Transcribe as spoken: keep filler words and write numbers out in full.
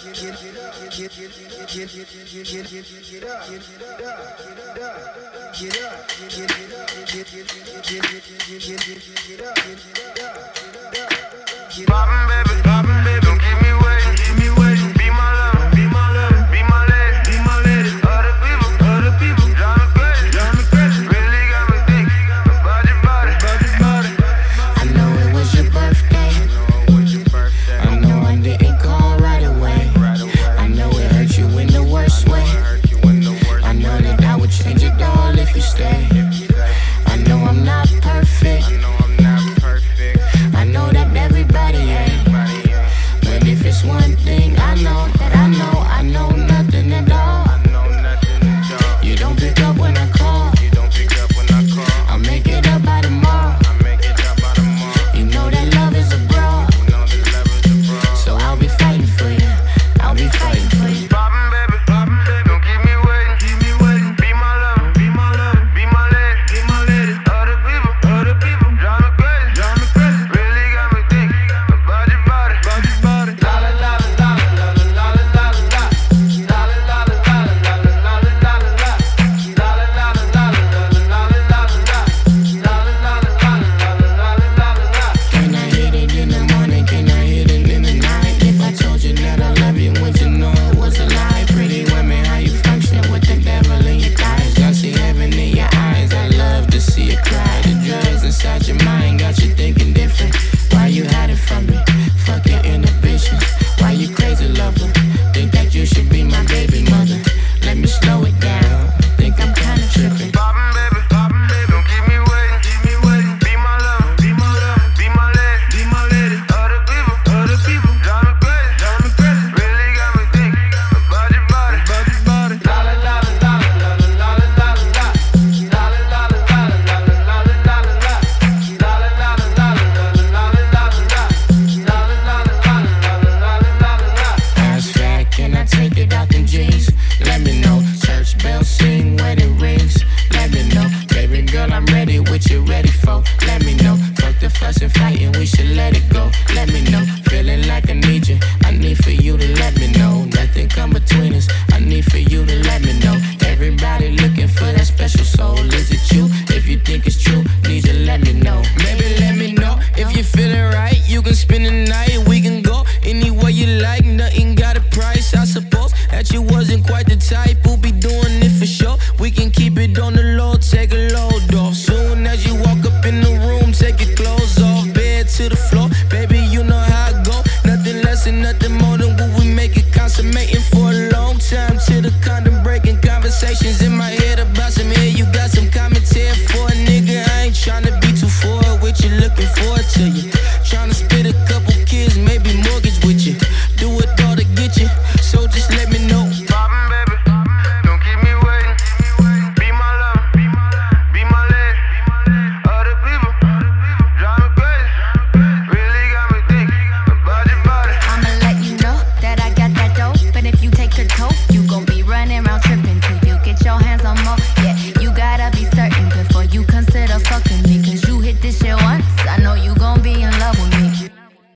Poppin' baby, poppin' baby, don't keep me waiting, keep me waiting. Be my lover, be my lover, be my lady, be my lady. Other people, other people, drive me crazy, drive me crazy. Really got me thinking about your body, about your body. I know it was your birthday. I know I didn't call right away. I know it hurt you in the worst way. I know that I would change it all if you stay. I know I'm not perfect. I know that everybody ain't. But if it's one thing I know, that I know, I know nothing at all. You don't pick up when I call. I'll make it up by tomorrow. You know that love is a brawl. So I'll be fighting for you. I'll be fighting for you. Poppin' baby, poppin' baby, don't keep me waiting, keep me waiting. Be my lover, be my lover, be my lady, be my lady. Other people, other people, drive me crazy, drive me crazy. Really got me thinking about your body, about your body. La la la la la la la la la la. La la la la la la la la la la la. La la la la la la la la la la. La la la la la la la la la. Can I hit it in the morning? Can I hit it in the night? If I told you that I love you, would you know it was a lie? Pretty women, how you function with the devil in your thighs? I see heaven in your eyes. I love to see you cry. The drugs inside your mind got you thinking different. Why you hiding from me? Fuck your inhibitions. Why you crazy lover? Think that you should be my baby mother. Let me slow it down. Think I'm kinda tripping. Poppin' baby, poppin' baby, don't keep me waiting, keep me waiting. Be my lover, be my lover, be my lady, be my lady. Other people, other people, drive me crazy, drive me crazy. Really got me thinking about your body, about your body. La la la la la la la la la la. La la la la la la la la la la la. La la la la la la la la la la la. La la la la la la la la la. Ass fat, can I take it out them jeans? Let me know. Church bells sing, wedding rings. Let me know. Baby girl, I'm ready. What you ready for? Let me know. Fuck the fuss and fighting, we should let it go. Let me know. Feeling like I need you. I need for you to let me know. Nothing come between us. I need for you to let me know. Everybody looking for that special soul. Is it you? If you think it's true, need to let me know. Baby, let me know. If you're feeling right, you can spend the night. We can go anywhere you like. Nothing got a price. I suppose that you wasn't quite the type who'll be doing it for sure. We can keep it on the low, take a load off. Soon as you walk up in the room, take your clothes off. Bed to the floor, baby, you know how I go. Nothing less and nothing more than what we make it. Consummating for a long time till the condom breaking. Conversations in my head about some here. You got some commentary for a nigga. I ain't tryna be too forward with you, looking forward to you. Tryna spit a couple kids, maybe mortgage with you. Do it all to get you, so just let me know. Poppin' baby, don't keep me waiting. Be my lover, be my lady. Other people, drive me crazy. Really got me thinking about your body. I'ma let you know that I got that dope, but if you take a coke, you